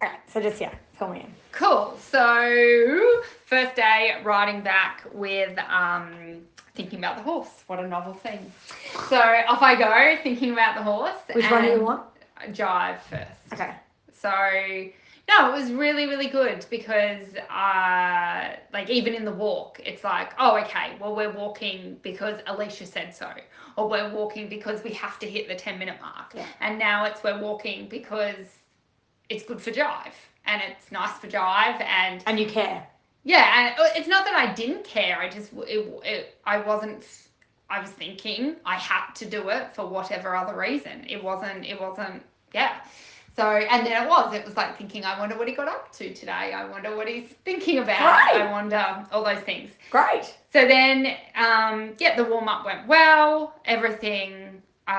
Okay, so just, yeah, fill me in. Cool. So first day riding back with thinking about the horse. What a novel thing. So off I go thinking about the horse. Which one do you want? Jive first. Okay. So no, it was really, really good because like even in the walk, it's like, oh, okay, well, we're walking because Alicia said so, or we're walking because we have to hit the 10-minute mark. Yeah. And now it's we're walking because it's good for Jive and it's nice for Jive and you care. Yeah, and it's not that I didn't care. I just I wasn't. I was thinking I had to do it for whatever other reason. It wasn't. Yeah. So and then it was like thinking, I wonder what he got up to today. I wonder what he's thinking about. Great. I wonder all those things. Great. So then, the warm up went well. Everything,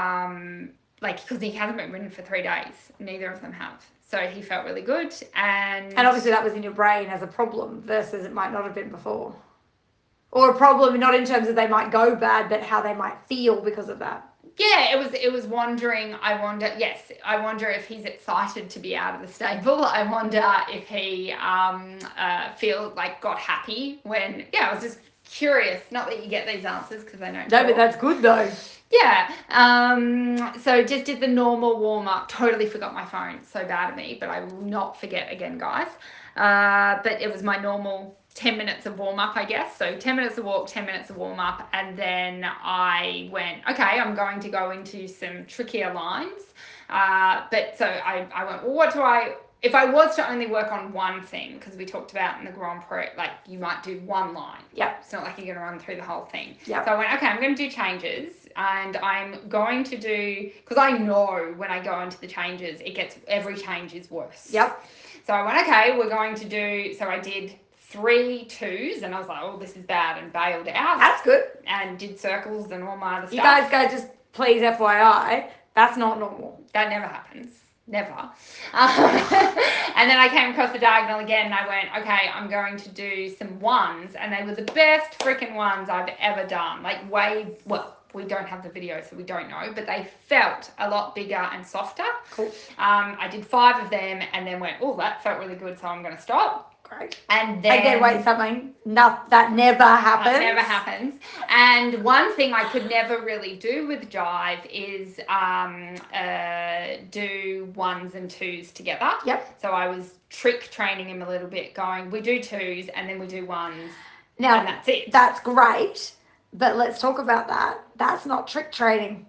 like because he hasn't been ridden for 3 days. Neither of them have. So he felt really good, and obviously that was in your brain as a problem versus it might not have been before, or a problem not in terms of they might go bad, but how they might feel because of that. Yeah, it was wondering. I wonder if he's excited to be out of the stable. I wonder if he feel like got happy when. Yeah, I was just curious. Not that you get these answers because I don't. No, but that's good though. Yeah. So just did the normal warm up. Totally forgot my phone. So bad of me, but I will not forget again, guys. But it was my normal 10 minutes of warm up, I guess. So 10 minutes of walk, 10 minutes of warm up. And then I went, okay, I'm going to go into some trickier lines. But so I went, well, what do if I was to only work on one thing, because we talked about in the Grand Prix, like you might do one line. Yep. It's not like you're going to run through the whole thing. Yep. So I went, okay, I'm going to do changes. And I'm going to do, because I know when I go into the changes, every change is worse. Yep. So I went, okay, we're going to do, so I did 3 2s and I was like, oh, this is bad, and bailed out. That's good. And did circles and all my other stuff. You guys go, just please FYI, that's not normal. That never happens. Never. And then I came across the diagonal again and I went, okay, I'm going to do some 1s, and they were the best freaking 1s I've ever done. Like we don't have the video, so we don't know, but they felt a lot bigger and softer. Cool. I did 5 of them and then went, oh, that felt really good, so I'm going to stop. Great. And then... Again, wait, something. No, that never happens. That never happens. And one thing I could never really do with Jive is do 1s and 2s together. Yep. So I was trick training him a little bit, going, we do 2s and then we do 1s. Now, and that's it. That's great. But let's talk about that. That's not trick training.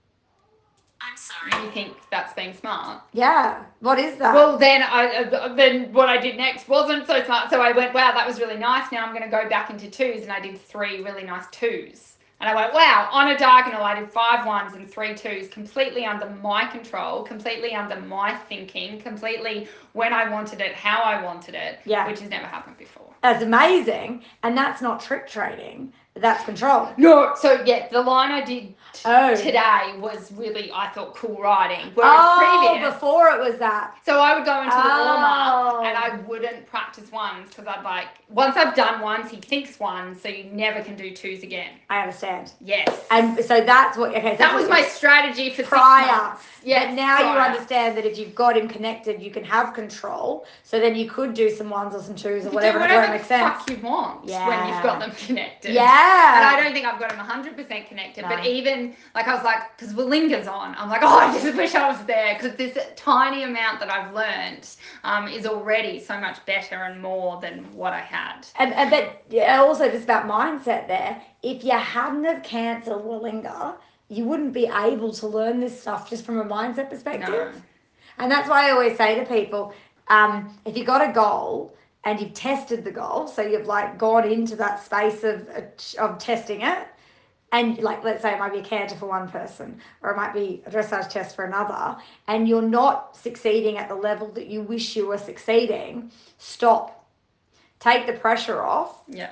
I'm sorry. You think that's being smart? Yeah. What is that? Well, then what I did next wasn't so smart. So I went, wow, that was really nice. Now I'm going to go back into 2s, and I did 3 really nice 2s. And I went, wow, on a diagonal, I did 5 1s and 3 2s, completely under my control, completely under my thinking, completely when I wanted it, how I wanted it, which has never happened before. That's amazing. And that's not trick training. That's control. No, so yeah, the line I did today was really, I thought, cool riding. Whereas before it was that. So I would go into the warm-up and I wouldn't practice 1s because I'd like, once I've done 1s, he thinks 1s, so you never can do 2s again. I understand. Yes. And so that's what, okay. So that was my strategy for prior. 6 months. Yes, but now you understand that if you've got him connected, you can have control. So then you could do some 1s or some 2s or whatever. Whatever makes sense. Fuck you want when you've got them connected. Yeah. And I don't think I've got him 100% connected. No. But even, like I was like, because Willinga's on, I'm like, oh, I just wish I was there. Because this tiny amount that I've learned is already so much better and more than what I had. And but also just about mindset there. If you hadn't have cancelled Willinga, you wouldn't be able to learn this stuff just from a mindset perspective. No. And that's why I always say to people, if you got a goal and you've tested the goal, so you've like gone into that space of testing it, and like let's say it might be a canter for one person, or it might be a dressage test for another, and you're not succeeding at the level that you wish you were succeeding, stop. Take the pressure off. Yeah.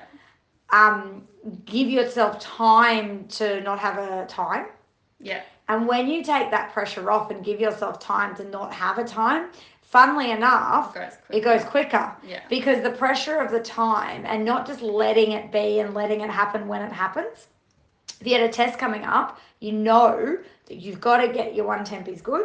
Give yourself time to not have a time. Yeah. And when you take that pressure off and give yourself time to not have a time, funnily enough, it goes quicker. Yeah. Because the pressure of the time and not just letting it be and letting it happen when it happens. If you had a test coming up, you know that you've got to get your 1 temp is good.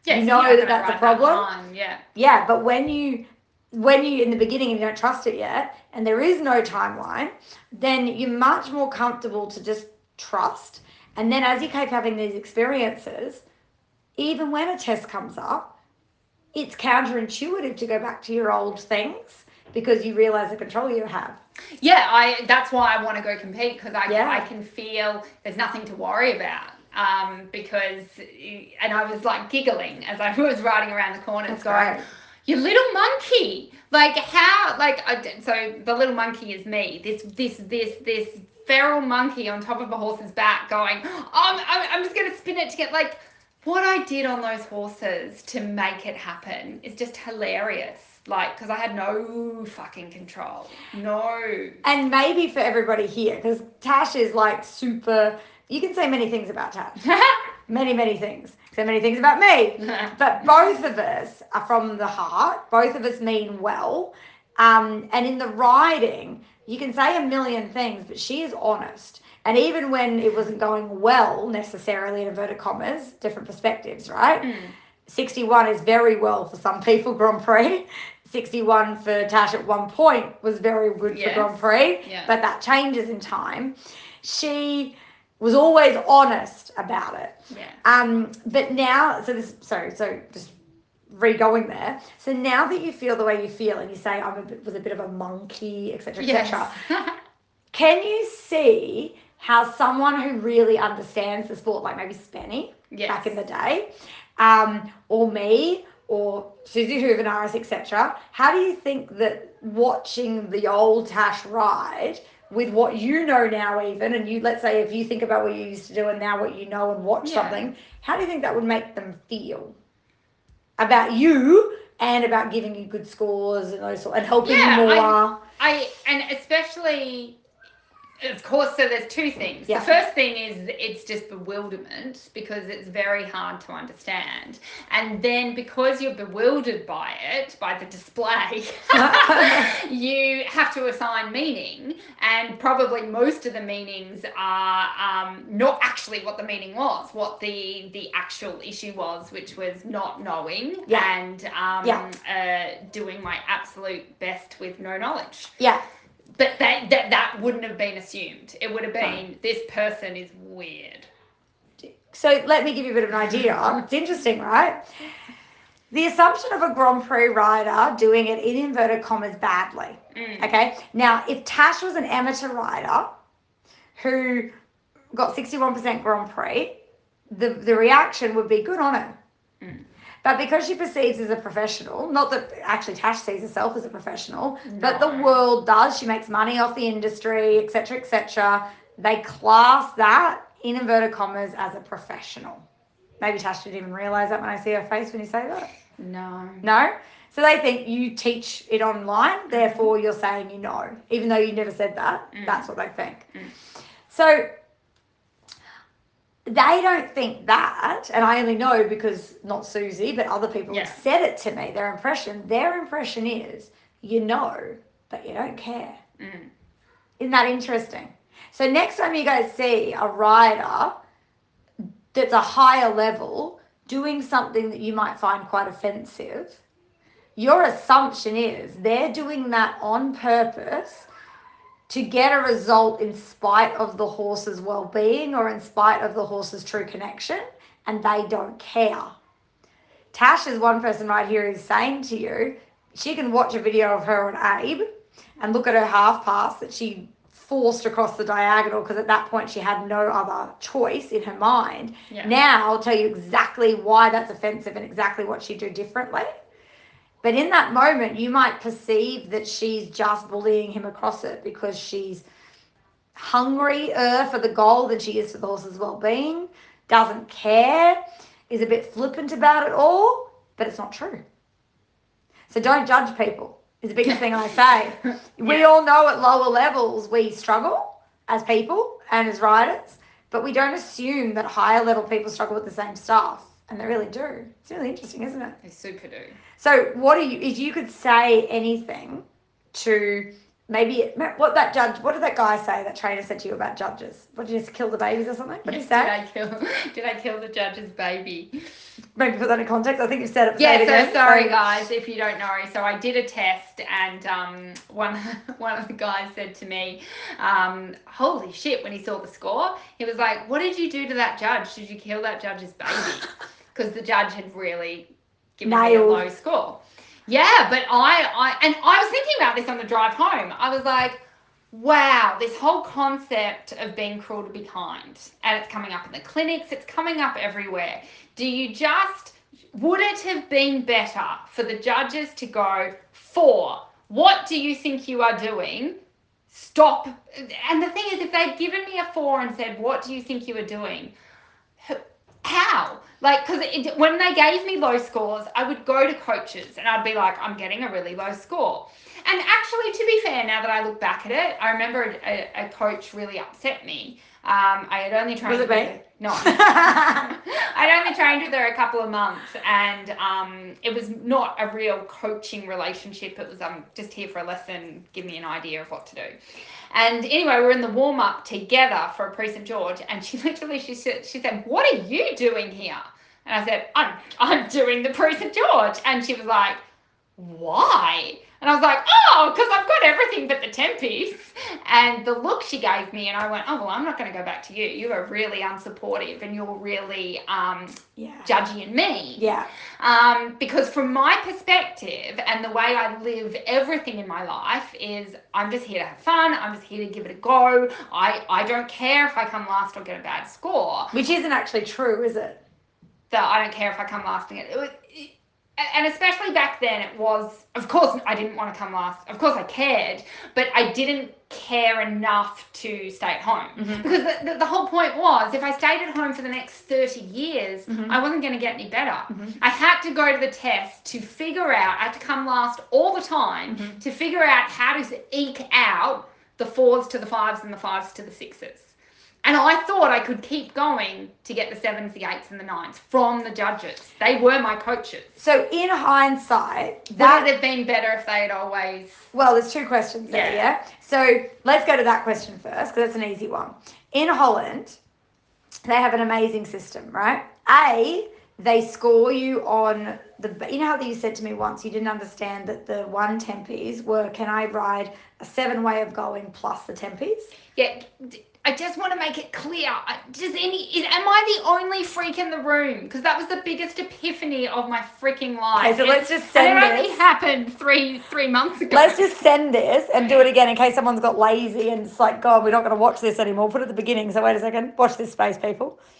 Yeah, you so know you're not that gonna that's a write problem. line, yeah. Yeah, but when you in the beginning and you don't trust it yet, and there is no timeline, then you're much more comfortable to just trust. And then as you keep having these experiences, even when a test comes up, it's counterintuitive to go back to your old things because you realize the control you have. Yeah, that's why I want to go compete, because Yeah. I can feel there's nothing to worry about. Because, and I was like giggling as I was riding around the corners, That's going, great. "You little monkey!" Like how? Like so the little monkey is me. This feral monkey on top of a horse's back, going, I'm just gonna spin it to get like. What I did on those horses to make it happen is just hilarious. Like, because I had no fucking control. No. And maybe for everybody here, because Tash is like super, you can say many things about Tash. many things. So many things about me. But both of us are from the heart. Both of us mean well. And in the riding, you can say a million things, but she is honest. And even when it wasn't going well, necessarily in inverted commas, different perspectives, right? 61 is very well for some people, Grand Prix. 61 for Tash at one point was very good for Grand Prix, but that changes in time. She was always honest about it. But now, so just re-going there. So now that you feel the way you feel and you say was a bit of a monkey, etc., etc., can you see how someone who really understands the sport, like maybe Spenny back in the day, or me, or Susie Hoovenaris, etc., how do you think that watching the old Tash ride with what you know now even, and you, let's say if you think about what you used to do and now what you know and watch something, how do you think that would make them feel about you and about giving you good scores and those and helping you more? And especially, of course, so there's two things. The first thing is it's just bewilderment, because it's very hard to understand. And then because you're bewildered by it, by the display, you have to assign meaning. And probably most of the meanings are not actually what the meaning was, what the actual issue was, which was not knowing and doing my absolute best with no knowledge. But that wouldn't have been assumed. It would have been, this person is weird. So let me give you a bit of an idea. It's interesting, right? The assumption of a Grand Prix rider doing it in inverted commas badly. Okay? Now, if Tash was an amateur rider who got 61% Grand Prix, the reaction would be good on her. But because she perceives as a professional, not that actually Tash sees herself as a professional, but the world does, she makes money off the industry, etc., they class that, in inverted commas, as a professional. Maybe Tash didn't even realise that when I see her face when you say that. No? So they think you teach it online, therefore you're saying you know. Even though you never said that, that's what they think. So they don't think that, and I only know because not Susie, but other people have said it to me. Their impression is you know, but you don't care. Isn't that interesting? So next time you guys see a rider that's a higher level doing something that you might find quite offensive, your assumption is they're doing that on purpose to get a result in spite of the horse's well-being or in spite of the horse's true connection, and they don't care. Tash is one person right here who's saying to you, she can watch a video of her and Abe and look at her half pass that she forced across the diagonal because at that point she had no other choice in her mind. Now I'll tell you exactly why that's offensive and exactly what she'd do differently. But in that moment, you might perceive that she's just bullying him across it because she's hungrier for the goal than she is for the horse's well-being, doesn't care, is a bit flippant about it all, but it's not true. So don't judge people, is the biggest thing I say. We all know at lower levels we struggle as people and as riders, but we don't assume that higher level people struggle with the same stuff. And they really do. It's really interesting, isn't it? They super do. So if you could say anything to what did that guy say, that trainer said to you about judges? What, did you just kill the babies or something? What did you say? Did I kill the judge's baby? Maybe put that in context. I think you said it. Yeah, say it so again. sorry guys if you don't know. So I did a test and one of the guys said to me, holy shit, when he saw the score, he was like, what did you do to that judge? Did you kill that judge's baby? Because the judge had really given me a low score. Yeah, but I was thinking about this on the drive home. I was like, wow, this whole concept of being cruel to be kind, and it's coming up in the clinics, it's coming up everywhere. Would it have been better for the judges to go, 4, what do you think you are doing? Stop. And the thing is, if they'd given me a 4 and said, what do you think you are doing? How? Like, because when they gave me low scores, I would go to coaches and I'd be like, I'm getting a really low score. And actually, to be fair, now that I look back at it, I remember a coach really upset me. I had only trained. Was it me? No. I'd only trained with her a couple of months, and it was not a real coaching relationship. It was just here for a lesson, give me an idea of what to do. And anyway, we're in the warm up together for a pre St George, and she said, "What are you doing here?" And I said, "I'm doing the pre St George," and she was like, "Why?" And I was like, oh, because I've got everything but the tempies. And the look she gave me, and I went, oh, well, I'm not going to go back to you. You are really unsupportive and you're really judgy and mean. Yeah. Because from my perspective and the way I live everything in my life is I'm just here to have fun. I'm just here to give it a go. I don't care if I come last or get a bad score. Which isn't actually true, is it? That I don't care if I come last and and especially back then, it was, of course, I didn't want to come last. Of course, I cared, but I didn't care enough to stay at home. Mm-hmm. Because the whole point was, if I stayed at home for the next 30 years, mm-hmm. I wasn't going to get any better. Mm-hmm. I had to go to the test to figure out, I had to come last all the time, mm-hmm. to figure out how to eke out the 4s to the 5s and the 5s to the 6s. And I thought I could keep going to get the 7s, the 8s, and the 9s from the judges. They were my coaches. So in hindsight, would it have been better if they had always... Well, there's 2 questions there, yeah? So let's go to that question first, because that's an easy one. In Holland, they have an amazing system, right? They score you on you know how you said to me once you didn't understand that the 1 tempies were, can I ride a 7 way of going plus the tempies? Yeah, I just want to make it clear. Am I the only freak in the room? Because that was the biggest epiphany of my freaking life. Okay, so let's just send this. And it only happened three months ago. Let's just send this and do it again in case someone's got lazy and it's like, God, we're not going to watch this anymore. Put it at the beginning. So wait a second. Watch this space, people.